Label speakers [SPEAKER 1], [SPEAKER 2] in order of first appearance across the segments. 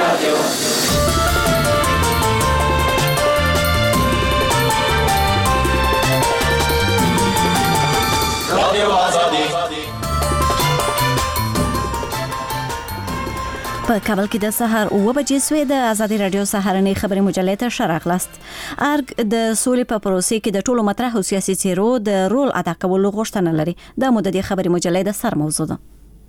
[SPEAKER 1] رادیو
[SPEAKER 2] په کابل کې د سحر 9 بجې سوې د آزادي رادیو سحرنې خبري مجلې ته شراغلاست. ارګ د سولې په پروسې کې د ټولو مطرح او سیاسي څیرو د رول ادا کولو غوښتنه لري. د مددي خبري مجلې د سر موضوع ده.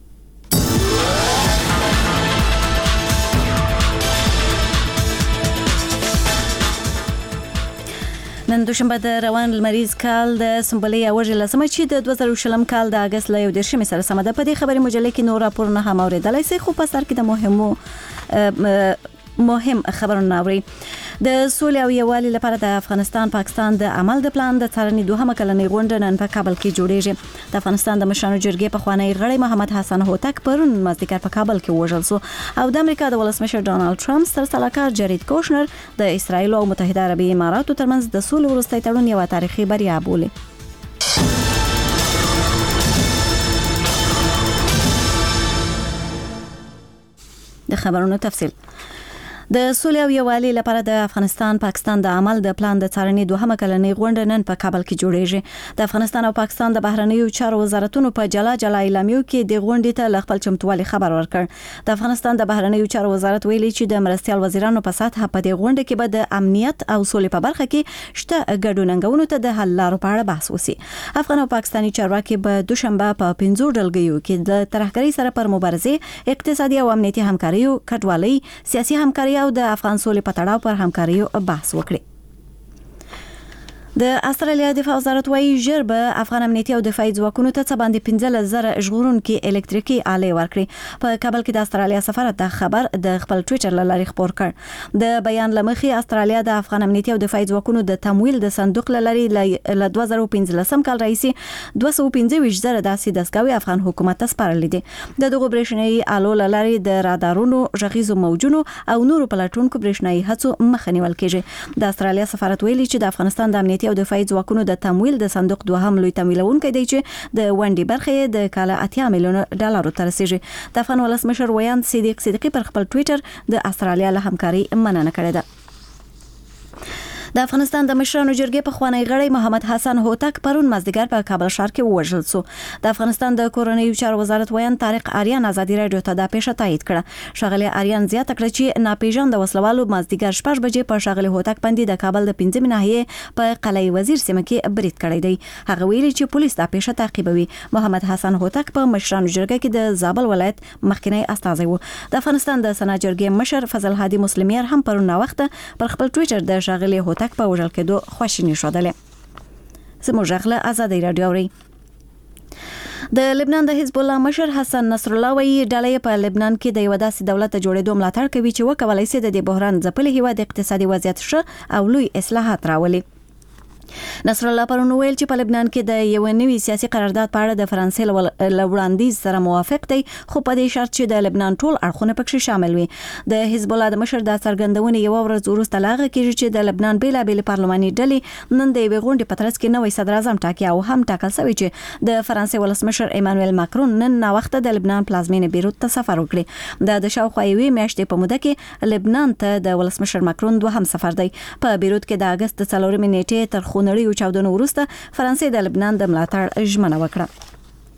[SPEAKER 2] نن دوشنبه د روان لمریز کال د سمبولې اوجه لسمه چې د 2020 کال د اگست ل 11 سره سم ده. په دې خبري مجلې کې نور راپورونه هم اوریدلای شي، خو په سر کې د مهم خبرونه اوري. د سولې او یووالي لپاره د افغانستان پاکستان د عمل د پلان د څارنې دوهمه کلنۍ غونډه نن په کابل کې جوړیږي. د افغانستان د مشرانو جرګې په خوانی غړی محمد حسن هوتک پرون مازدیګر په کابل کې وژل شو او د امریکا د ولسمشر ډونالد ټرمپ سره سلاکار جارید کوشنر د اسرایل او متحده عربی اماراتو ترمنځ د سولې وروستۍ تړون یو تاریخي بریا بولي. د خبرونو تفصیل. د سولې او یووالي لپاره د افغانستان پاکستان د عمل د پلان د څارنې دوهمه کلنۍ غونډه نن په کابل کې جوړیږي. د افغانستان او پاکستان د بهرنیو چارو وزارتونو په جلا اعلامیو کې د غونډې ته خپل چمتووالي خبر ورکړ. د افغانستان د بهرنیو چارو وزارت ویلي چې د مرستيال وزیرانو په سطح په دې غونډه کې به د امنیت او سولې په برخه کې شته ګډوننګونو ته د حل لارو په اړه بحث وشي. افغان او پاکستاني چارواکي به دوشنبه په 5 ډلګیو کې د ترهګرۍ سره پر مبارزه، اقتصادي او امنیتي همکاریو، کډوالۍ، سیاسي همکاري او د افغان سولې په تړاو پر همکاریو بحث وکړي. د استرالیا دفاع وزارت وايي ژر به افغان امنیتي او دفاعي ځواکونو ته څه باندې 15,000 ژغورونکي الکتریکي آلې ورکړي. په کابل کې د استرالیا سفارت د خبر د خپل ټوئیټر لاري خبر کړ. د بیان لمخې استرالیا د افغان امنیتي او دفاعي ځواکونو د تمویل د صندوق لاري ل 2015 کال رئیسي 225,000 داسې دستګاوي افغان حکومت ته سپارلې دي. د دغه برېښنايي آلو لاري د رادارونو، غږیزو موجونو او نورو پلاتونکو برېښنايي هڅو مخه نیول کېږي. د استرالیا سفارت ویلي چې د افغانستان د امنیتي او دفاعي ځواکونو د تمویل د صندوق دوهم لوی تمویلونکی دی چې د ونډې برخه د کاله 80 میلیون ډالر ته رسیدي. د افغان ولسمشر ویاند صدیق صدیقی پر خپل ټوئیټر د استرالیا له همکاري مننه کړې ده. د افغانستان د مشرانو جرګې په خوانی غړی محمد حسن هوتک پرون مازدیګر په کابل ښار کې وژل شو. د افغانستان د کورنیو چارو وزارت ویاند طارق آریان آزادي رادیو ته د پیښه تایید کړه. شغله آریان زیاته کړه چې ناپېژاند وسلوالو مازدیګر 6 بجې په شغله هوتک باندې د کابل د 15 ناحیه په قلعه وزیر سیمه کې برید کړی دی. هغه ویلي چې پولیس د پیښه تعقیبوي. محمد حسن هوتک په مشرانو جرګه کې د زابل ولایت مخکنی استازی و. د افغانستان د سنا جرګې مشر فضل هادي مسلمیر هم پرون وخت پر خپل ټوئیټر د شغله هوتک په وژل کېدو خوشی نشودله. زموږ غله آزادي رادیو اوري. د لبنان د حزب الله مشر حسن نصر الله وی ډلې په لبنان کې د یو داسې دولت جوړېدو ملاتړ کوي چې وکولای شي د بحران ځپلي هیواد اقتصادي وضعیت ښه او لوی اصلاحات راولي. نصر الله پرون ویل چې په لبنان کې د یو نوي سیاسي قرارداد په اړه د فرانسې لوړاندیز سره موافق دی، خو په دې شرط چې د لبنان ټول اړخونه پکې شامل وي. د حزب الله د مشر د څرګندونې یو ورځ وروسته لاغه کېږي چې د لبنان بیلابېل پارلماني ډلې نن د یوې غونډې په ترڅ کې نوی صدر اعظم ټاکي او هم ټاکل شوی چې د فرانسې ولسمشر ایمانوئل ماکرون نن ناوخته د لبنان پلازمینې بیروت ته سفر وکړي. د شاوخوا یوې میاشتې په موده کې لبنان ته د ولسمشر ماکرون دوهم سفر دی. په بیروت کې د اگست 4 نیټې تر خونړیو چاودنو وروسته فرانسې د لبنان د ملاتړ ژمنه وکړه.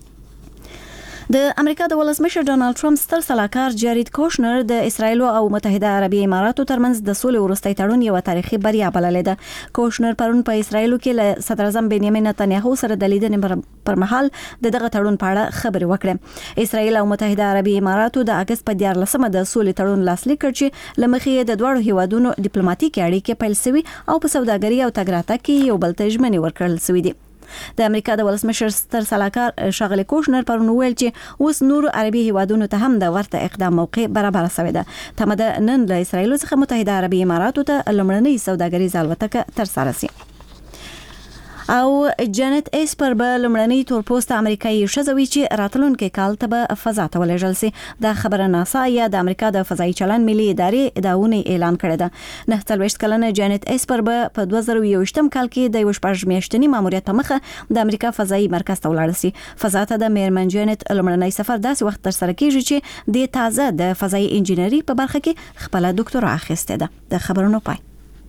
[SPEAKER 2] د امریکا د ولسمشر ډونالد ټرمپ ستر سلاکار جارید کوشنر د اسرایل او متحده عربی اماراتو ترمنځ د سولې وروستۍ تړون یو تاریخي بریا بللې ده. کوشنر پرون په اسرایل کې له صدر اعظم بنیامین نتنیاهو سره د لیدنې پر مهال دغه تړون په اړه خبرې وکړې. اسرایل او متحده عربی اماراتو د اگست په 14 د سولې تړون لاسلیک کړ چې لمخې د دوه هیوادونو ډیپلوماټیک اړیکې پیل شوي او په سوداګري او تجارت کې یو بل ته ژمنې ورکړل شوې دي. د امریکا د ولسمشر ستر سلاکار شغله کوشنر پرون ویل چې اوس نور عربي هیوادونو ته هم د ورته اقدام موقع برابر شوی ده. تمه ده نن له اسرایل څخه متحده عربي اماراتو ته لمړنۍ سوداګریزه الوتکه تر سره شي. او جانت ایسپر به لمړنۍ تورپوسته امریکایي ښځه وی چې راتلونکي کال ته به فضا ته ولېږل شي. دا خبره ناسا یا د امریکا د فضایي چلند ملي ادارې د اونۍ اعلان کړی ده. 29 کلنه جانت ایسپر به په 2021 کال کې د 14 میاشتني ماموریت په مخه د امریکا فضایي مرکز ته ولاړ شي. فضا ته د میرمن جانت لمړنۍ سفر داسې وخت تر سره کیږي چې د تازه د فضایي انجینری په برخه کې خپل ډاکټورا اخیسته ده. د خبرونو پای.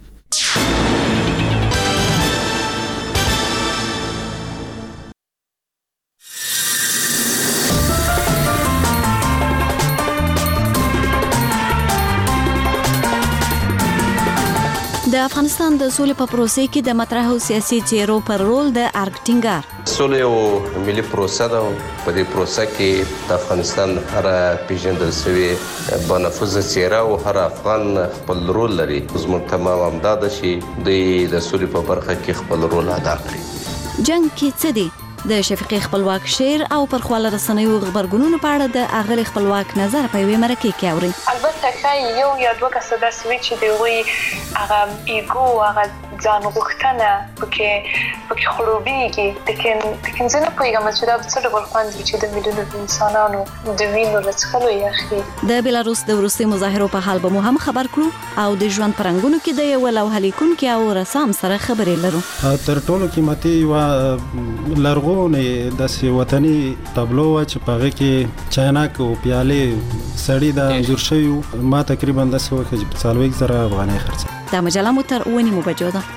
[SPEAKER 2] د افغانستان د سولې په پروسه کې د مطرحو سیاسي چیرو پر رول د ارګټینګار.
[SPEAKER 1] سولې او ملي پروسه ده. په دې پروسه کې د افغانستان هر پیژندل شوی بنفوذ چیرې او هر افغان خپل رول لري. زموږ تمام امداد شي د سولې په برخه کې خپل رول ادا کړي.
[SPEAKER 2] جنگ کې څه دی؟ د شفیقي خپلواک شعر او پر خواله رسنیو خبرګونونو په اړه د اغلی خپلواک نظر په یوه مرکه کې اوري.
[SPEAKER 3] البته چې یو یا دوه کسه د سویچ دی وی هغه ایګو هغه ځان غوښتنه پکې خړوبېږي. لیکن زه نه پوهیږم چې دا څه ډول خوند چې د میلیونونو انسانانو د وینو له څښلو یې اخلي.
[SPEAKER 2] د بیلاروس د وروستي مظاهرو په حال به مو هم خبر کړو او د ژوند پرنګونو کې د یو لوحه لیکونکي او رسام سره خبرې لرو.
[SPEAKER 4] تر ټولو قیمتي یوه لرغونې داسې وطني تابلو چې په هغې کې چاینک او پیالې سړي د انځور شوي ما تقریبا داسې وکړه چې 40,000 افغانۍ خرڅه.
[SPEAKER 2] دا مجله مو تر 9 بجو ده.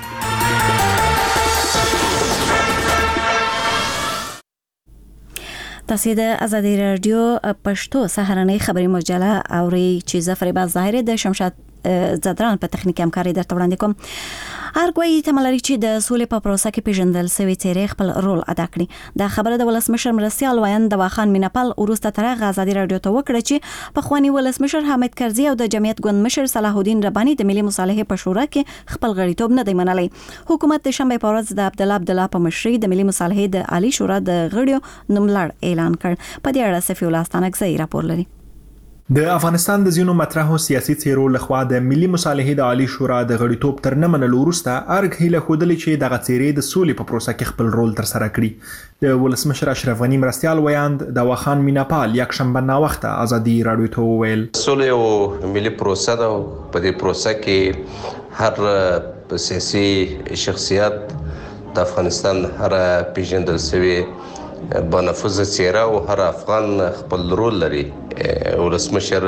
[SPEAKER 2] تاسو د ازادي رادیو پښتو سهارنۍ خبري مجله اوري چې ظفر باز ظاهر د شمشاد زدران په تخنیکي همکاري درته وړاندې کوم. ارګوي تملري چې د سولې په پروسه کې پیژندل سوي چیرې خپل رول ادا کړي. دا خبره د ولسمشر مرستیال وایند دواخان میناپال وروسته تر ازادي رادیو ته وکړه چې په خواني ولسمشر حامد کرزي او د جمعیت ګوند مشر صلاح الدین رباني د ملي مصالحې په شورا کې خپل غړیتوب نه دی منلی. حکومت د شنبه په ورځ د عبدالله په مشرۍ د ملي مصالحې د عالی شورا د غړیو نوملړ اعلان کړ. په دې اړه صفي الله ستانکزی راپور لري.
[SPEAKER 5] د افغانستان د ځینو مطرحو سیاسي څیرو لخوا د ملي مصالحې د عالی شورا د غړیتوب تر نه منلو وروسته ارګ هیله ښودلې چې دغه څیرې د سولې په پروسه کې خپل رول ترسره کړي. د ولسمشر اشرف غني مرستیال وایند دواخان میناپال یکشنبه ناوخته ازادي رادیو ته وویل
[SPEAKER 1] سولې او ملي پروسه ده. په دې پروسه کې هر سیاسي شخصیت د افغانستان هر پیژندل شوی بنفوذ چیرې او هر افغان خپل رول لري. ولسمشر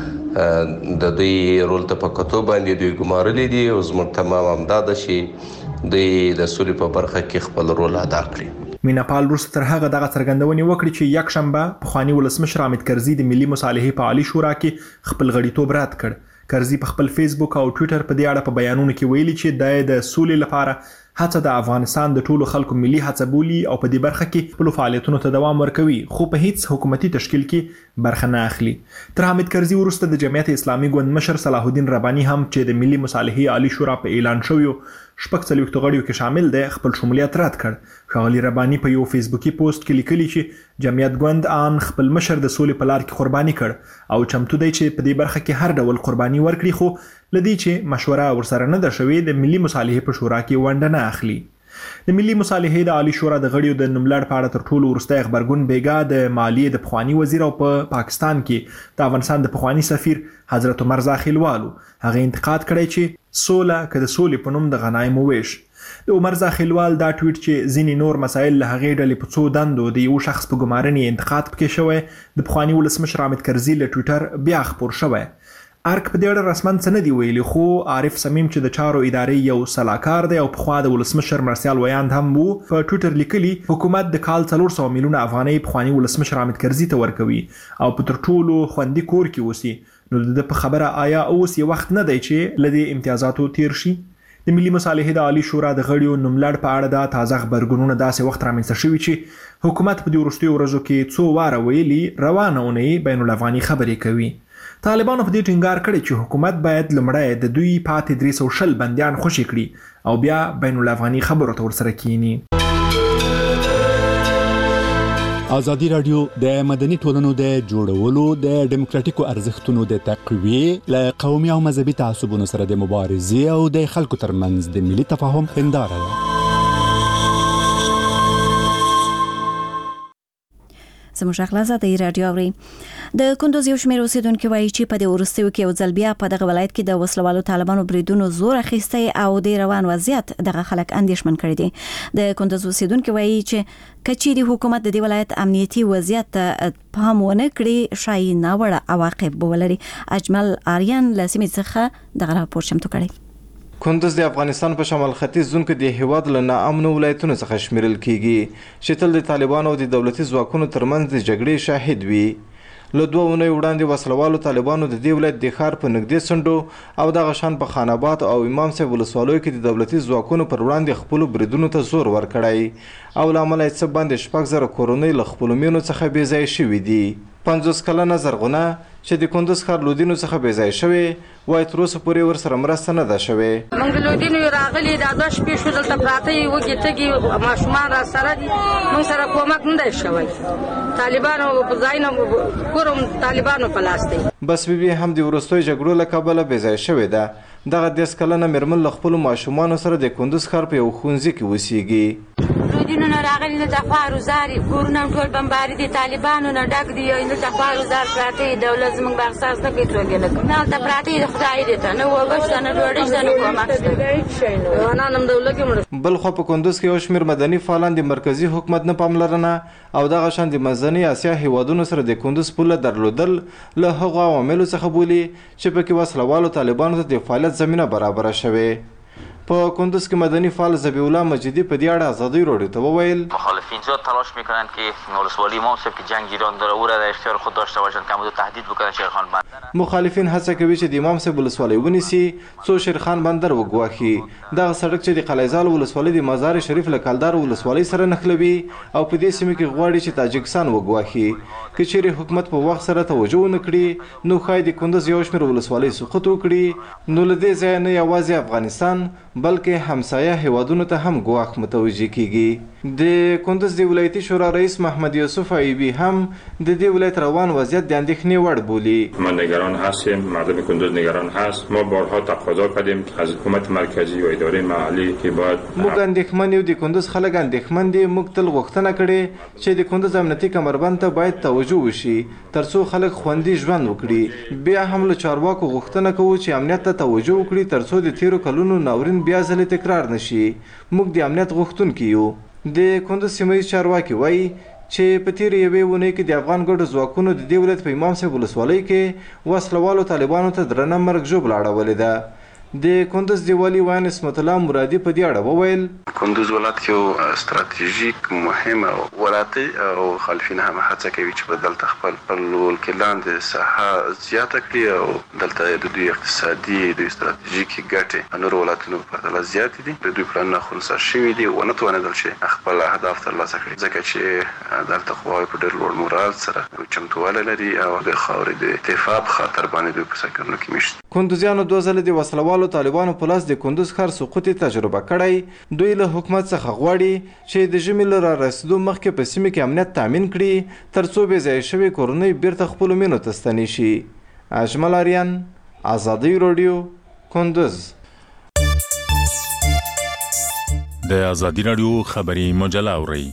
[SPEAKER 1] د دوی رول ته په کتو باندې دوی ګمارلي دي او زموږ تمام امداد شي دوی د سولې په برخه کې خپل رول ادا کړي.
[SPEAKER 5] میناپال وروسته تر هغه دغه څرګندونې وکړي چې یکشنبه پخواني ولسمشر حامد کرزي د ملي مصالحې په عالی شورا کې خپل غړیتوب رد کړ. کرزي په خپل فیسبوک او ټوئیټر په دې اړه په بیانونو کې ویلي چې د سولې لپاره هڅه د افغانستان د ټولو خلکو ملي هڅه بولي او په دې برخه کې خپل فعالیتونو ته دوام ورکوي خو په هیڅ حکومتي تشکیل کې برخه نه اخلي. تر حامد کرزي وروسته د جمعیت اسلامي ګوند مشر صلاح الدین رباني هم چې د ملي مصالحې عالی شورا په اعلان شویو 46 غړیو کې شامل دی خپل شمولیت رد کړ. ښاغلي رباني په یو فیسبوکي پوسټ کې لیکلي چې جمعیت ګوند ان خپل مشر د سولې په لار کې قرباني کړ او چمتو دی چې په دې برخه کې هر ډول قرباني ورکړي خو لدی چې مشوره ورسره نه ده شوې د ملي مصالحې په شورا کې ونډه نه اخلي. د ملي مصالحې د عالی شورا د غړیو د نوملړ په اړه تر ټولو وروستی خبرګون بیګا د مالیې د پخوانی وزیر او په پاکستان کې د افغانستان د پخوانی سفیر حضرت عمر زاخیلوالو هغه انتقاد کړی چې سوله که د سولې په نوم د غنایمو ویش. د عمر زاخیلوال دا ټویټ چې ځینې نور مسایل له هغې ډلې په څو دندو د یو شخص په ګمارنې انتقاد پکې شوی د پخواني ولسمشر حامد کرزي له ټویټر بیا خپور شوی. ارګ په دې اړه رسماً څه نه دی ویلي خو عارف صمیم چې د چارو ادارې یو سلاکار دی او پخوا د ولسمشر مرستیال ویاند هم وو په ټویټر لیکلي حکومت د کال 400 میلیونه افغانۍ پخواني ولسمشر حامد کرزي ته ورکوي او په تر ټولو خوندي کور کې اوسي. نو د په خبره آیا اوس یو وخت نه دی چې له دې امتیازاتو تیر شي؟ د ملي مصالحې د عالی شورا د غړیو نوملړ په اړه د تازه خبرګونونه داسې وخت رامنځته شوي چې حکومت په دې وروستیو ورځو کې څو واره ویلي روانه اونۍ بین الافغاني خبرې کوي. طالبانو په دې ټینګار کړی چې حکومت باید لومړی د دوی پاتې 320 بندیان خوشي کړي او بیا بین الافغاني خبرو ته ورسره کینی.
[SPEAKER 6] ازادي رادیو د مدني ټولنو د جوړولو د ډیموکراتیکو ارزښتونو د تقویې له قومي او مذهبي تعصبونو سره د مبارزې او د خلکو ترمنځ د ملي تفاهم هنداره ده.
[SPEAKER 2] زموږ اخلاصه د رادیو اوري د کندوز یو شمېر اوسیدونکو وایي چې په دې وروستیو کې یو ځل بیا په دغه ولایت کې د وسلوالو طالبانو بریدونو زور اخیستی او د روان وضعیت دغه خلک اندېښمن کړي دي د کندوز اوسیدونکو وایي چې کچېری حکومت د دې ولایت امنیتي وضعیت ته پام ونه کړي شایي ناوړه عواقب ولري. اجمل آریان له سیمې څخه دغه راپور چمتو کړی.
[SPEAKER 7] کندوز د افغانستان په شمال ختیځ زون کې د هیواد له ناامنو ولایتونو څخه شمیرل کیږي چې تل د طالبانو او د دولتي ځواکونو ترمنځ د جګړې شاهد وي. له 2 اونۍ وړاندې وسلوالو طالبانو د دې ولایت د ښار په نږدې څنډو او دغه شان په خان آباد او امام صاحب ولسوالیو کې د دولتي ځواکونو پر وړاندې خپلو بریدونو ته زور ورکړی او له امله یې څه باندې 6,000 کورنۍ له خپلو مینو څخه بې ځایه شوي دي. 50 کلنه زرغونه چې د کندوز ښار لودینو څخه بې ځایه شوې وایي تر اوسه پورې ورسره مرسته نه ده شوې.
[SPEAKER 8] موږ د لودینو راغلي دا 2 شپې شو دلته پراته یو وږي تږي ماشومان را سره دي موږ سره کومک نه دی شوی. طالبانو په ځایونو کورم طالبانو په لاس دی.
[SPEAKER 7] بس بیبي هم د وروستیو جګړو له کبله بې ځایه شوې ده. دغه 10 کلنه مېرمن له خپلو ماشومانو سره د کندوز ښار په یو ښوونځي کې اوسیږي.
[SPEAKER 9] لودینو نه راغلي نه د خوارو زاري کورونه ټول بمباري دي طالبانو نه ډک دي نه د خوارو زار پراته دولت زموږ بخصاص نه کوي څوک نه کوي نه د پراته د خدای دې ته نه وګښت نه ډوډۍ شته نه کومه نه نن دولت کې.
[SPEAKER 7] بل خو په کندوز کې یو شمېر مدني فعالان د مرکزی حکومت نه پاملرنه او دغه شان د منځنۍ اسیا هیوادونو سره د کندوز پوله درلودل له هغو عواملو څخه بولي چې پکې وسلوالو طالبانو ته د فعالیت زمینه برابره شوې. په کندوز کې مدني فعال ذبیح الله مجیدی په دې اړه آزادی رادیو ته وویل
[SPEAKER 10] مخالفین زیاد تلاش میکنند که ولسوالی امام صاحب که جنگ ایران داره او را در اختیار خود داشته باشند که امروز تهدید بکنند شیرخان بندر.
[SPEAKER 7] مخالفین هڅه کوي چې د امام صاحب ولسوالی ونیسي څو شیرخان بندر وګواښي. دغه سړک چې د قلعه‌زال ولسوالۍ د مزار شریف له کلدار ولسوالۍ سره نښلوي او په دې سیمه کې غواړي چې تاجکستان وګواښي. که چیرې حکومت په وخت سره توجه ونه کړي نو ښایي د کندوز یو شمېر ولسوالۍ سقوط وکړي نو له دې ځایه نه یوازې افغانستان بلکې همسایه هیوادونو ته هم ګواښ متوجه کیږي. د کندوز د ولایتي شورا رئیس محمد یوسف ایوبی هم د دې ولایت روان وضعیت د اندېښنې وړ بولي.
[SPEAKER 11] ما نگران هستیم، مردم کندوز نگران هست. ما بارها تقاضا کردیم از حکومت مرکزی و اداره محلی که باید
[SPEAKER 7] موږ اندېښمن یو د کندوز خلک اندېښمن دي. موږ تل غوښتنه کړې چې د کندوز امنیتي کمربند ته باید توجه وشي ترڅو خلک خوندي ژوند وکړي. بیا هم له چارواکو غوښتنه کوو چې امنیت ته توجه وکړي ترڅو د تیرو کلونو ناورین بیا ځلې تکرار نشي. موږ د امنیت غوښتونکي یو. د کندوز سیمه‌ییز چارواکي وایي چې په تیرې یوې اونۍ کې د افغان ګډو ځواکونو د دې ولایت په امام صاحب ولسوالۍ کې وسلوالو طالبانو ته درنه مرګ ژوبله اړولې ده. د کندوز د والي وان اسمت الله مرادي په دې اړه وویل
[SPEAKER 12] کندوز ولایت یو ستراتیژیک مهم ولایت او خلفین هم هڅه کوي چې په دلته خپل ولکلان د ساحه زیاته کړي او دلته د دوی اقتصادي د ستراتیژیکي ګټې نور ولایتونو په پرتله زیاتې دي. د دوی پلانونه خنثی شوي دي او نه توانېدل چې خپل اهداف ترلاسه کړي ځکه چې دلته قواوې په ډېر لوړ مورال سره چمتووالی لري او د خاورې د اتفاق خاطر باندې دوی په سکرونو کې میشت.
[SPEAKER 7] کندوزیانو 2 ځله د وسلوالو طالبانو په لاس د کندوز ښار سقوط تجربه کړی. دوی له حکومت څخه غواړي چې د ژمي له رارسېدو مخکې په سیمه کې امنیت تامین کړي ترڅو بې ځایه شوې کورنۍ بیرته خپلو مینو ته ستنې شي. اجمل آریان آزادی رادیو کندوز.
[SPEAKER 6] د آزادی رادیو خبری مجله اورئ.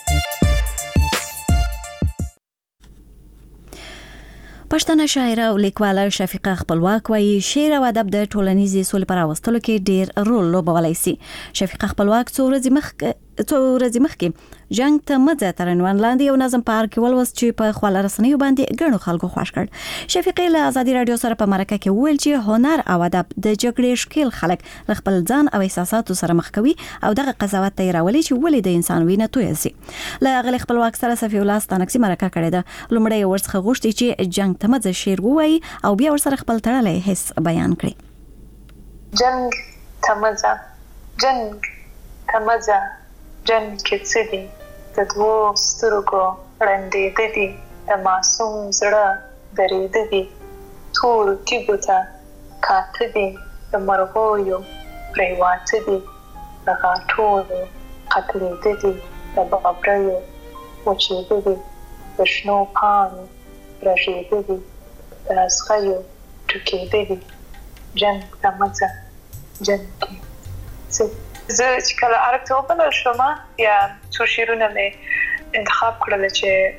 [SPEAKER 2] پښتنه شاعره او لیکواله شفیقه خپلواک وایي شعر او ادب د ټولنیزې سولې پر راوستلو کې ډېر رول لوبولی سي. شفیقه خپلواک څو ورځې مخکې جنگ ته مزه تر عنوان لاندې یو نظم په کې ولوست چې په خواله رسنیو باندې ګڼو خلکو خوښ کړ. شفیقه له آزادي رادیو سره په مرکه کې وویل چې هنر او ادب د جګړې ښکیل خلک له خپل ځان او احساساتو سره مخ کوي او دغه قضاوت ته راولي چې ولې د انسان وینه توی سي. له هغه خپلواک سره صفي الله ستانکسي مرکه کړې ده. لومړی ورڅخه غوښتي چې جنگ ته مزه شعر ووایي او بیا ورسره خپل تړلی حس بیان کړي.
[SPEAKER 3] جنگ ته مزه، جنگ ته مزه، جنگ کې څه دي؟ د دوو سترګو ړندېده دي، د معصوم زړه درېده دي، تورو تیږو ته کاته دي، د مرغویو پرېواته دي، د غاټولو قتلېده دي، د بابریو وچېده دي، د شنو پاڼو رژېده دي، د اغزیو ټوکېده دي. جنگ ته مزه، جنگ کې څه دي؟ زه چې کله عرب ته وبلل شوم یا څو شعرونه مې انتخاب کړل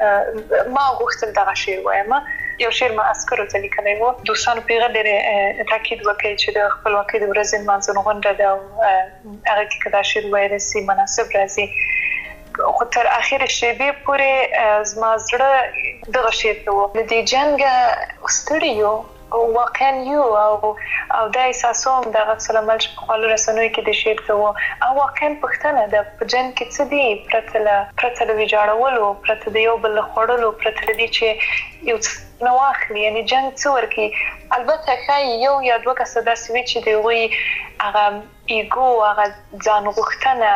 [SPEAKER 3] چې ما غوښتل دغه شعر وایم. یو شعر ما عسکرو ته لیکلی و. دوستانو پرې ډېر تاکید وکړي چې د خپلواکۍ د ورځې نمانځنه غونډه ده او هغه کې که دا شعر وویلی سي مناسب راځي. خو تر اخر شیبې پورې زما زړه دغه شعر ته و. له دې جنګه ستړي یو واقعا یو او دا احساسوم دغه سلامل چې په خپلو رسنیو کې د شعر ته و. او واقعا پوښتنه ده په جنګ کې څه دي پرته له ویجاړولو، پرته د یو بل له خوړلو، پرته له دې چې یو څه نه واخلي. یعنې جنګ څه ورکوي؟ البته ښایي یو یا دوه کسه داسې وي چې د هغوی هغه ایګو، هغه ځان غوښتنه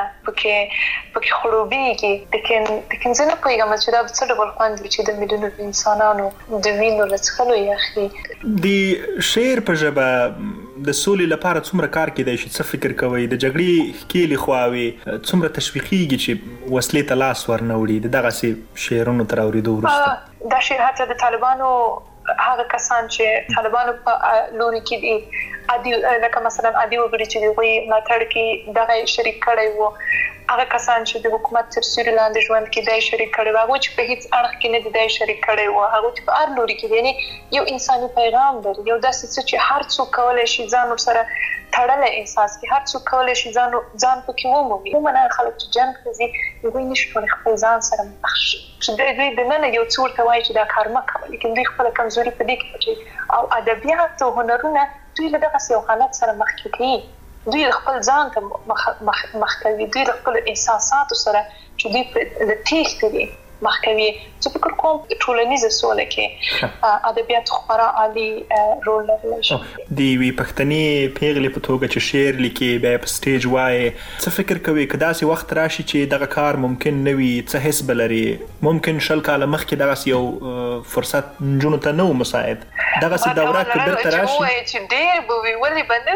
[SPEAKER 3] پکې خړوبېږي. لیکن زه نه پوهېږم چې دا به څه ډول خوند وي چې د میلیونو انسانانو د وینو له څښلو یې اخلي.
[SPEAKER 5] د شعر په ژبه د سولې لپاره څومره کار کېدای شي؟ څه فکر کوئ؟ د جګړې ښکېلې خواوې څومره تشویقېږي چې وسلې ته لاس ورنه وړي د دغسې شعرونو تر اورېدو وروسته؟
[SPEAKER 3] دا شعر حتی د طالبانو هغه کسان چې طالبانو په لوري کې دي لکه مثلا عادي وګړي چې د هغوی ملاتړ کې دغه شریک کړی و، هغه کسان چې د حکومت تر سیوري لاندې ژوند کې دی شریک کړی و، هغوی چې په هیڅ اړخ کې نه دي دی شریک کړی و، هغوی چې په هر لوري کې دي. یعنې یو انساني پیغام لري، یو داسې څه چې هر څوک کولی شي ځان ورسره تړلی احساس کړي، هر څوک کولی شي ځان پکې ومومي. عموما هغه خلک چې جنګ ته ځي هغوی نشي کولی خپل ځان سره چې دوی دننه یو څه ورته وایي چې دا کار مه کوه، لیکن دوی خپله کمزوري په دې کې پټوي. او ادبیات او هنرونه دوی له دغسې یو حالت سره مخ کې کوي. دوی خپل ځان ته مخ کوي، دوی د خپلو احساساتو سره چې دوی له تېښتې دي مخ کوي. زه فکر کوم ټولنیزه سوله کې ادبیات خورا عالي رول لرلی شي.
[SPEAKER 5] د یوې پښتنې پیغلې په توګه چې شعر لیکي بیا په سټیج وایي، څه فکر کوي که داسې وخت راشي چې دغه کار ممکن نه وي؟ څه حس به لري؟ ممکن 20 کاله مخکې دغسې یو فرصت نجونو ته نه و مساعد، دغسې دوره که بیرته راشي
[SPEAKER 3] چې ډېر به وي ولې به نه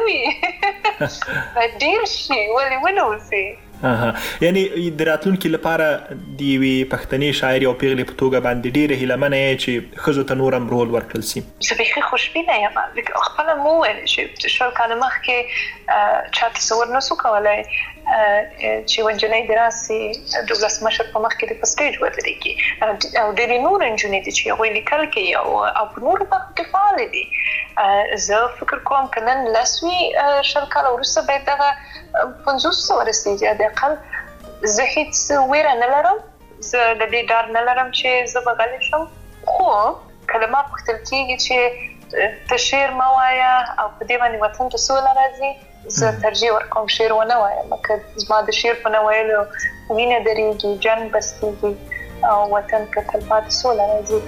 [SPEAKER 3] وي؟ ډېر شي ولې ونه وسي؟
[SPEAKER 5] یعنی د راتلونکي لپاره د یوې پښتنې شاعرې او پیغلې په توګه باندې ډېره هیلهمنه یې چې ښځو ته نور هم رول ورکړل شي.
[SPEAKER 3] زه بیخي خوشبینه یم. خپله مو وویل چې 20 کاله مخکې چا تصور نسو کولی چې یوه نجلۍ د راسي د ولسمشر په مخ کې د په سټیج ودرېږي. او ډېرې نورې نجونې دي چې هغوی لیکل کوي او په نورو برخو کې فعالې دي. زه فکر کوم که نن 20 کاله وروسته باید دغه 50 ته ورسېږي. حداقل زه هېڅ ویره نه لرم، زه د دې ډار نه لرم چې زه به غلې شم. خو کله ما پوښتل کېږي چې ته شعر مه وایه او په دې باندې وطن ته سوله راځي، زه ترجیح ورکوم شعر ونه وایم. که زما د شعر په نه ویلو وینه درېږي، جنګ بستېږي او وطن که تلپاتې سوله راځي.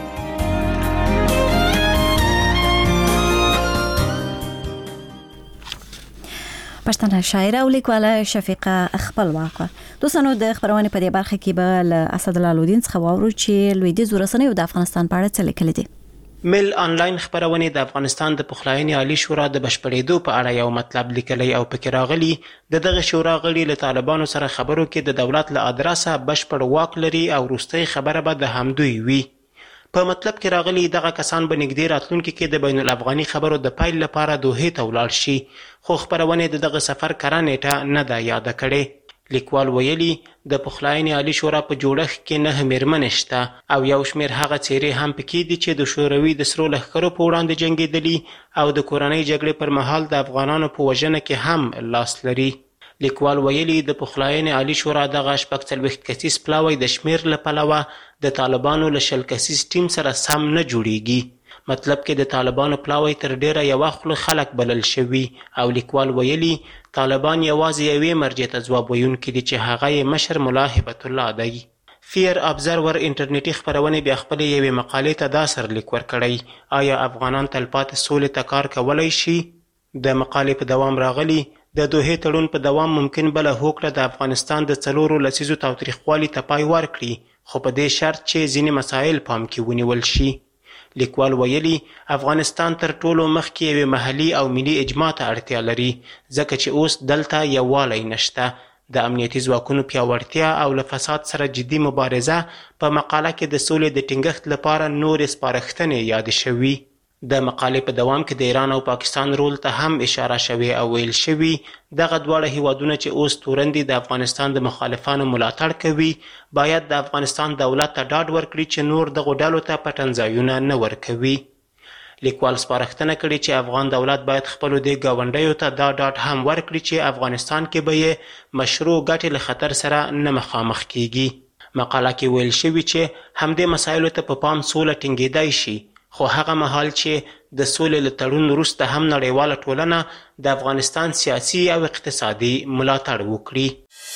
[SPEAKER 2] پښتنه شاعره او لیکواله شفیقه خپلواک. دوستانو د خبرونه په دې برخه کې به له اسدالله لودین څخه واورو چې لویدیځ رسنیو د افغانستان په اړه څه لیکلي دي.
[SPEAKER 13] مل انلاین خبرونه د افغانستان د پخلاینې عالی شورا د بشپړېدو په اړه یو مطلب لیکلی او پکې راغلی دغه شورا غړي له طالبانو سره خبرو کې د دولت له ادرسه بشپړ واک لري او وروستۍ خبره به د همدوی وي. په مطلب کې راغلي دغه کسان به نږدې راتلونکي کې د بین الافغاني خبرو د پیل لپاره دوحې ته ولاړ شي، خو خبرونه د دغه سفر کره نیټه نه ده یاده کړې. لیکوال ویلي د پخلاینې عالی شورا په جوړښت کې 9 میرمنې شته او یو شمېر هغه څېرې هم پکې دي چې د شوروي د سرو لښکرو په وړاندې جنګېدلي او د کورنۍ جګړې پر مهال د افغانانو په وژنه کې هم لاس لري. لیکوال ویلي د پخلاینې عالی شورا دغه 46 کسیز پلاوی د شمېر له پلوه د طالبانو له 20 کسیز ټیم سره سم نه جوړیږي. مطلب کې د طالبانو پلاوی تر ډیره یو خوله خلک بلل شوي او لیکوال ویلي طالبان یوازې یوې مرجع ته ځواب ویونکي دي چې هغه یې مشر ملا هبت الله دی. فیر ابزرور انټرنیټي خبرونه بیا خپلې یوې مقالې ته دا سرلیک ورکړی، آیا افغانان تلپاتې سولې ته کار کولی شي؟ د مقالې په دوام راغلی د دوحې تړون په دوام ممکن بله هوکړه د افغانستان د 4 لسیزو تاوتریخوالي ته پای ورکړي، خو په دې شرط چې ځینې مسایل پام کې ونیول شي. لیکوال ویلي افغانستان تر ټولو مخکې یوې محلي او ملي اجماع ته اړتیا لري ځکه چې اوس دلته یووالی نشته. د امنیتي ځواکونو پیاوړتیا او له فساد سره جدي مبارزه په مقاله کې د سولې د ټینګښت لپاره نورې سپارښتنې یادې شوي. د مقالې په دوام کې د ایران او پاکستان رول ته هم اشاره شوې او ویل شوي دغه دواړه هیوادونه چې اوس تورندي د افغانستان د مخالفانو ملاتړ کوي باید د افغانستان دولت ته ډاډ ورکړي چې نور دغو ډلو ته پټنځایونه نه ورکوي. لیکوال سپارښتنه کړې چې افغان دولت باید خپلو دې ګاونډیو ته دا ډاډ هم ورکړي چې افغانستان کې به یې مشروع ګټې له خطر سره نه مخامخ کیږي. مقاله کې ویل شوي چې همدې مسایلو ته په پام سوله ټینګېدای شي، خو هغه مهال چې د سولې له تړون وروسته هم نړیواله ټولنه د افغانستان سیاسي او اقتصادي ملاتړ وکړي.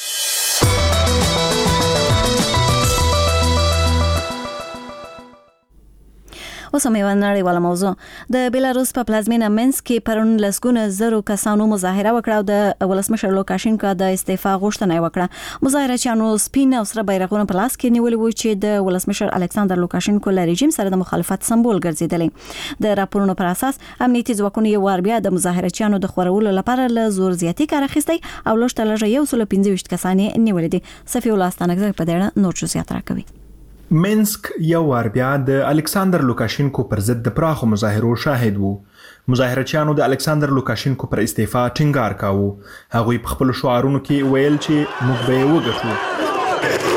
[SPEAKER 2] اوس هم یوه نړیواله موضوع. د بیلاروس په پلازمینه منسک کې پرون لسګونه زرو کسانو مظاهره وکړه او د ولسمشر لوکاشینکو د استعفا غوښتنه یې وکړه. مظاهرچیانو سپین او سره بیرغونه په لاس کې نیولي وو چې د ولسمشر الکساندر لوکاشینکو له رژیم سره د مخالفت سمبول ګرځېدلی. د راپورونو پر اساس امنیتي ځواکونو یو وار بیا د مظاهرچیانو د خورولو لپاره له زور زیاتی کار اخیستی او لږ تر لږه 125 کسان یې نیولي دي. صفي الله استانکزی په دې نور زیات راکوي.
[SPEAKER 5] منسک یو وار بیا د الکساندر لوکاشینکو پر ضد د پراخو مظاهرو شاهد وو. مظاهرچیانو د الکساندر لوکاشینکو پر استعفا ټینګار کاوه. هغوی په خپلو شعارونو کې ویل چې موږ به یې وګټو.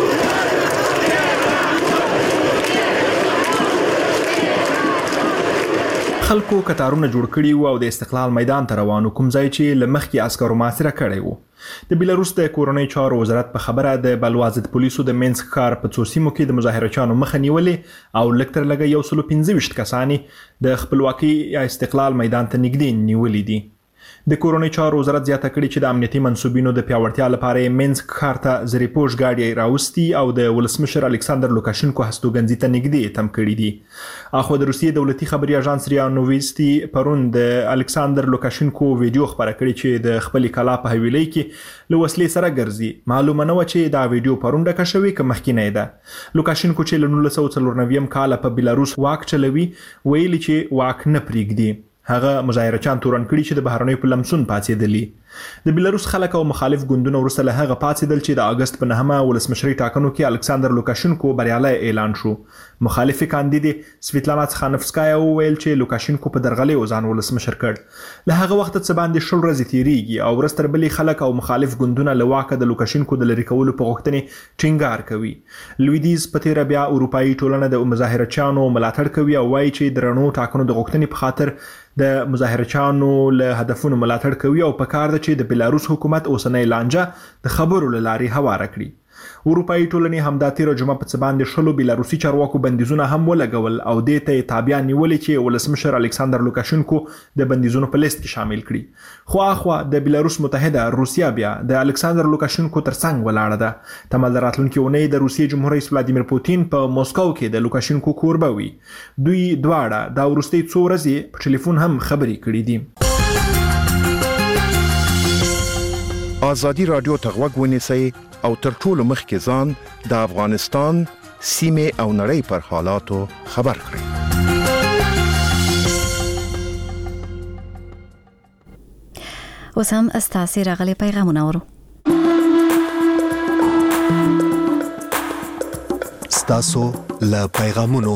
[SPEAKER 5] خلکو کتارونه جوړ کړي وو او د استقلال میدان ته روانو، کوم ځای چې له مخکې عسکرو محاصره کړی وو. د بیلاروس د کورنۍ چارو وزارت په خبره د بلوازد پولیسو د منسک ښار په څو سیمو کې د مظاهرچیانو مخه نیولې او لږ تر لږه 125 کسان د خپلواکۍ یا استقلال میدان ته نږدې نیولي دي. د کورنۍ چارو وزارت زیاته کړي چې د امنیتي منسوبینو د پیاوړتیا لپاره منسک ښار ته زری پوش ګاډي راوستي او د ولسمشر الکساندر لوکاشینکو هستوګنځي ته نږدې تم کړي دي. اخو د روسیې دولتي خبري اژانس ریا نوویستي پرون د الکساندر لوکاشینکو ویډیو خبره کړي چې د خپل کلا په حویلۍ کې له وسلې سره ګرځي. معلومه نه و چې دا ویډیو پرون ډکه شوې که مخکینی ده. لوکاشینکو چې له 1994 کال په بیلاروس واک چلوي ویلي چې واک نه پریږدي. هغه مظاهرچیان تورن کړي چې د بهرنیو په لمسون پاتېدلي. د بیلاروس خلک او مخالف ګوندونه وروسته له هغه پاتېدل چې د اګست په 9 ولسمشري ټاکنو کې الکساندر لوکاشینکو بریالی اعلان شو. مخالف کاندیدې سویتلانا تخانفسکایا وویل چې لوکاشینکو په درغلۍ ځان ولسمشر کړ. له هغه وخت څخه باندې 10 ورځې تیریږي او ورځ تر بلې خلک او مخالف ګوندونه له واکه د لوکاشینکو د لرې کولو په غوښتنې ټینګار کوي. لویدیز په تیره بیا اروپایي ټولنه د مظاهرچیانو ملاتړ کوي او وایي چې د رڼو ټاکنو د غوښتنې په خاطر د مظاهرچیانو له هدفونو ملاتړ کوي او په کار ده چې د بیلاروس حکومت اوسنۍ لانجه د خبرو له لارې هواره کړي. اروپایي ټولنې همدا تیره جمعه په څه باندې 10 بیلاروسي چارواکو بندیزونه هم ولګول او دې ته یې تابع نیولې چې ولسمشر الکساندر لوکاشینکو د بندیزونو په لیست کې شامل کړي. خو اخوا د بیلاروس متحده روسیا بیا د الکساندر لوکاشینکو ترڅنګ ولاړه ده. تمل راتلونکي اونۍ د روسیې جمهور رئیس ولادیمیر پوتین په موسکو کې د لوکاشینکو کوربه وي. دوی دواړه دا وروستۍ څو ورځې په ټلیفون هم خبرې کړې دي.
[SPEAKER 14] آزادی رادیو ته غوږ ونیسئ او تر ټولو مخکې ځان د افغانستان سیمې او نړۍ پر حالاتو خبر کړئ.
[SPEAKER 2] اوس هم ستاسې راغلي پیغامونه اورو.
[SPEAKER 15] ستاسو له پیغامونو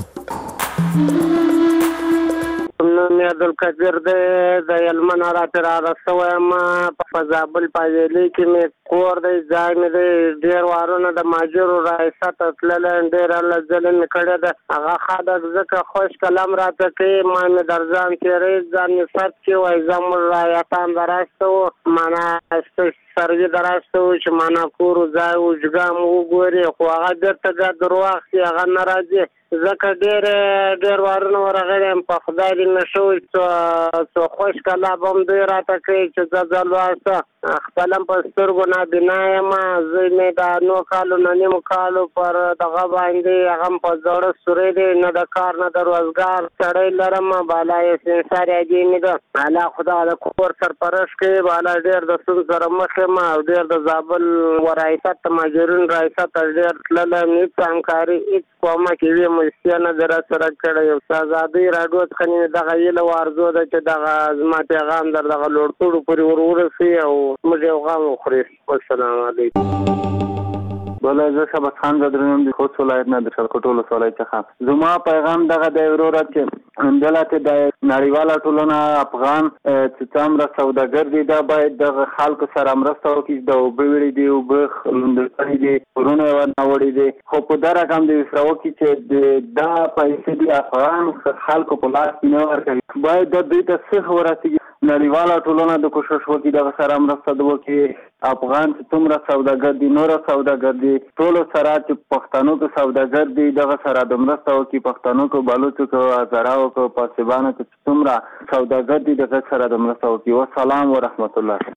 [SPEAKER 16] عبدالقدیر د یلمن راته راسویم په زابل پایلې کې مې کور دی ځای مې دی ډېر وارونه د ماجرو رایست تللی ډېره لزلې مې کړې ده هغه خلک ځکه خوش کلام راته کوي ما مې در ځان تېری ځان مې ثبت کړي وایي زموږ رایتان دراسته وو معنا سروي دراسته وو چې معنا کور ځای وجګام وګوري خو هغه بېرته بیا درواغ شي هغه نه راځي ځکه ډېر وارونه ورغلی یم په خدای دې نه شوي څو خوش کلام هم دوی راته کوي چې زه ځلواسته خپل هم په سترګو نابینا یم زوی مې د 9 کالو نه نیمو کالو پر دغه باندې هغه هم په زړه سوری دی نه د کار نه د روزګار سړی لرم بالا یې سنسار یادي مې ده بالا خدا د کور سرپرست کوي بالا ډېر د ستونزو سره مخ یم او ډېر د زابل ریاست د ماجرین ریاست ډېر تللی یم هېڅ همکاري هېڅ کومه کې وي مستیا نه در سره کړی یم ازادۍ راډیو څخه مې دغه هیله او ارزو ده چې دغه زما پیغام در دغه لوړپوړو پورې ورورسي او موږ یو غم وخوري. السلام علیکم.
[SPEAKER 17] بله زه شبت خان زدرنم د خوست ولایت نه د شلکوټ ولسوالۍ څخه زما پیغام دغه دی وروره چې دلته د نړیواله ټولنه افغان چې څومره سوداګر دي دا باید دغه خلکو سره مرسته وکړي د اوبه وړي دي اوبه لوندړي دي کورونه ورنوړي دي خو په دا رقم د وسره وکړي چې دا پیسې د افغان خلکو په لاس کې نه ورکوي باید د دوی ته څه ورسېږي نړیواله ټولنه د کوشش وکړي دغه سره مرسته وکړي افغان چې څومره سوداګر دي نور سوداګر دي ټول سره چې پښتنو کې سوداګر دي دغه سره د مرسته وکړي پښتنو کې بلوچو کې هزاراو کې پاسبانو کې څومره سوداګر دي دغه سره د مرسته وکړي والسلام ورحمت الله.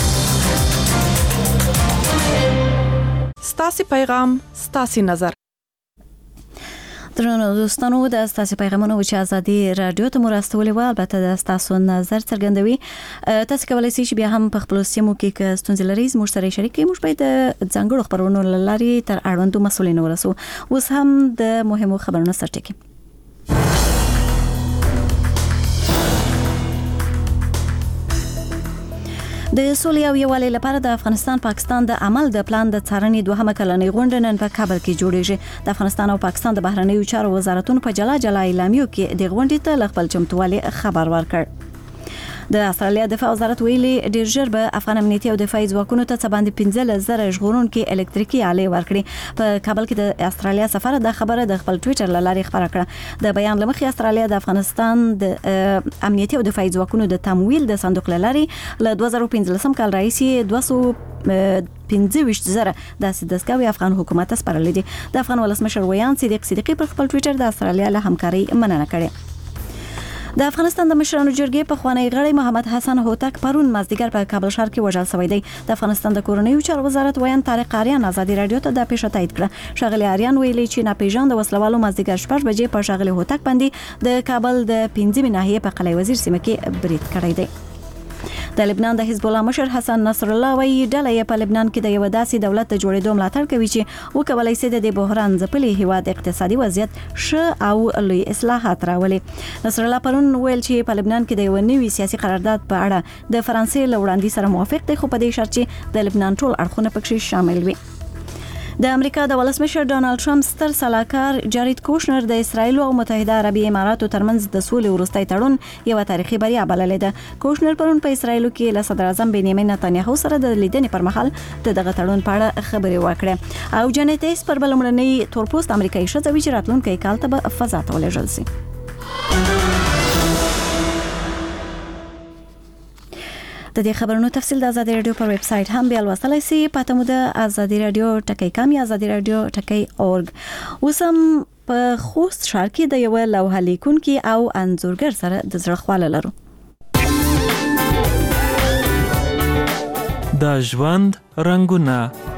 [SPEAKER 18] ستاسو پیغام ستاسو نظر.
[SPEAKER 2] درنو دوستانو د تاسو پیغامونه چې ازادي رادیو ته مرستولې و البته د تاسو نظر څرګندوي تاسو کولای شئ چې بیا هم په خپل سیمو کې ستونزې لري موږ سره شریک کړئ موږ باید ځانګړو خبرونو لاري تر اړوندو مسولینو ورسو اوس هم د مهمو خبرونو سرټکی د سولې او یووالي لپاره د افغانستان پاکستان د عمل د پلان د څارنې دوهمه کلنۍ غونډه نن په کابل کې جوړیږي د افغانستان او پاکستان د بهرنیو چارو وزارتونو په جلا جلا اعلامیو کې د غونډې ته خپل چمتووالي خبر ورکړ. د استرالیا دفاع وزارت ویلي ډیر ژر به افغان امنیتي او دفاعي ځواکونو ته څه باندې 15,000 ژغورونکي الکتریکي آلې ورکړي. په کابل کې د استرالیا سفاره د خبره د خپل ټوئیټر لارې خبره کړه. د بیان لمخې استرالیا د افغانستان د امنیتي او دفاعي ځواکونو د تمویل د صندوق لارې له 2015 کال راهیسې 225,000 داسې دستګاوې افغان حکومت ته سپارلې دي. د افغان ولسمشر ویان صدیقي پر خپل ټوئیټر د استرالیا له همکارۍ مننه کړې. د افغانستان د مشرانو جرګې په خوانی غړی محمد حسن هوتک پرون مازدیګر په کابل ښار کې وژل شوی دی. د افغانستان د کورنیو چارو وزارت ویان طارق آریان ازادي رادیو ته د پیښه تایید کړه. شاغلی آریان ویلي چې ناپېژاند وسلوالو مازدیګر 6 بجې په شاغلی هوتک باندې د کابل د 15 ناحیه په قلعه وزیر سیمه کې برید کړی دی. د لبنان د حزب الله مشر حسن نصر الله وایي ډله یې په لبنان کې د یو داسې دولت د جوړېدو ملاتړ کوي چې وکولای شي د بحران ځپلي هیواد اقتصادي وضعیت ښه او لوی اصلاحات راولي. نصر الله پرون ویل چې په لبنان کې د یو نوي سیاسي قرارداد په اړه د فرانسې له وړاندې سره موافق دی خو په دې شرط چې د لبنان ټول اړخونه پکې شامل وي. د امریکا د ولسمشر ډونالد ټرمپ ستر سلاکار جارید کوشنر د اسرایل او متحده عربي اماراتو ترمنځ د سولې وروستۍ تړون یو تاریخي بریا بللې ده. کوشنر پرون په اسرایل کې له صدر اعظم بنیامین نتانیاهو سره د لیدنې پر مهال دغه تړون په اړه خبرې وکړې او جنیت ایس پر بلمړنۍ تورپوست امریکایي ښځه چې راتلونکي کال ته به فضا ته ولېږل شي. د دې خبرونو تفصیل د آزادي رادیو پر ویب سټ هم بیا لوستلای شئ. پته مو د آزادي رادیو ټکی آزادي رادیو ټکی .org. اوسم په خوست ښار کې د یو لوحه لیکونکي او انځورګر سره د زړه خواله لرو.
[SPEAKER 19] د ژوند رنگونه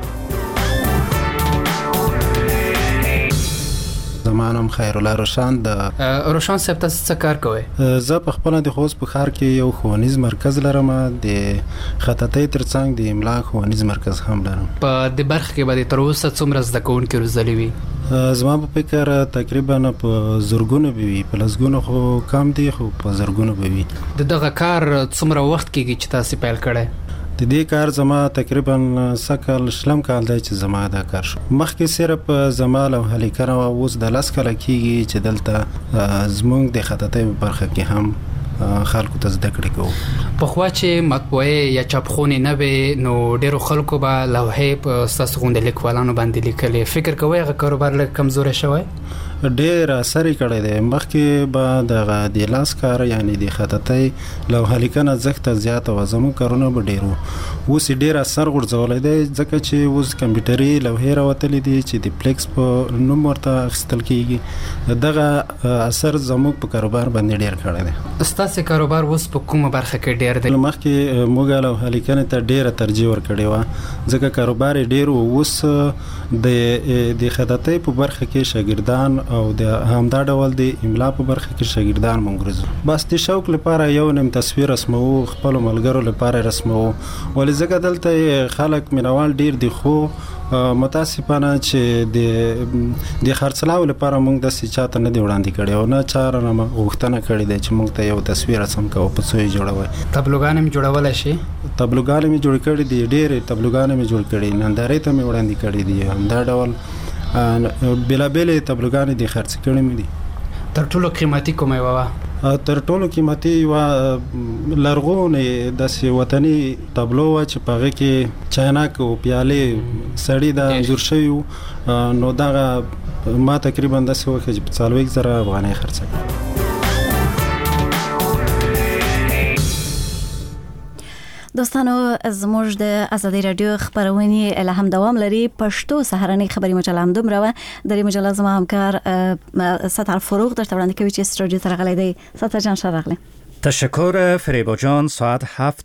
[SPEAKER 4] زمانم خیر الله روشان د
[SPEAKER 20] روشان صاحب تاسو څه کار کوئ؟
[SPEAKER 4] زه په خپل د خوست په ښار کې یو ښوونیز مرکز لرم د خطاطۍ ترڅنګ د املا ښوونیز مرکز هم لرم. په
[SPEAKER 20] دې برخه کې باندې تر اوسه څومره زده کوونکي روزلي وي؟
[SPEAKER 4] زما په فکر تقریبا په زرګونو به وي په لسګونو خو کم دي خو په زرګونو به وي.
[SPEAKER 20] دغه کار څومره وخت کېږي چې تاسو پیل کړی؟
[SPEAKER 4] د دې کار زما تقریبا سکل شلم کال دی چې زما دا کار شو. مخکې صرف زمال او هلیکره اوس د لاس کله کېږي چې دلته زمونږ د خطاطۍ برخه کې هم خلکو ته زده کړې کوو.
[SPEAKER 20] په خوا چې مطبوعې یا چاپخونې نه وي نو ډیرو خلکو به لوحې په ستاسو غونډې لیکوالانو باندې لیکلې. فکر کوئ هغه کاروبار لږ کمزوری شوی؟
[SPEAKER 4] ډیر اثر کړی دی. مخکې به د لاس کار یعنی د خطاطۍ لوحه لیکنه زښت زیات او زموږ کارونه به ډیرو. اوس ډیر اثر غورځولی دی ځکه چې اوس کمپیوټري لوحې راوتلې دي چې د پلیکس په نوم ورته اخیستل کیږي. دغه اثر زموږ په کاروبار باندې ډیر کړی دی.
[SPEAKER 20] ستاسو کاروبار اوس په کومه برخه کې ډیر دی؟
[SPEAKER 4] مخکې موږ لوحه لیکنې ته ډیره ترجیح ورکړې وه ځکه کاروبار ډیر اوس د خطاطۍ په برخه کې شاګردان او د همدا ډول د املا په برخه کې شاګردان مونږ ګرځو. بس د شوق لپاره یو نیم تصویر رسمو خپل ملګرو لپاره رسمو ولې ځکه دلته خلک مینوال ډیر دي خو متاسفانه چې د خرڅلاو لپاره موږ د چاته نه دی وړاندې کړی او نه چاره نه غوښتنه کړې ده چې موږ ته یو تصویر رسم کوو په څو یې جوړوي.
[SPEAKER 20] تابلوګان هم جوړولای شي؟
[SPEAKER 4] تابلوګان مې جوړ کړي دي، ډېرې تابلوګان مې جوړ کړي، نندارې ته مې وړاندې کړي دي. همدا ډول بېلابېلې تابلوګانې دي خرڅ کړي مې دي.
[SPEAKER 20] تر ټولو قیمتي کومه وه؟
[SPEAKER 4] تر ټولو قیمتي یوه لرغونې داسې وطني تابلو وه چې په هغې کې چاینک او پیالې سړي د انځور شوي وو. نو دغه ما تقریبا داسې وکړه چې په 40,000 افغانۍ خرڅه کړه.
[SPEAKER 2] دوستانو زموږ د ازادي رادیو خبرونه له هم دوام لري. پښتو سهارنۍ خبري مجله هم دومره و. د مجله زما همکار ستار فروغ درته وړاندې کوي چې استودیو ته راغلی دی. ستار جان شرغله.
[SPEAKER 21] تشکر فریبا جان. ساعت 7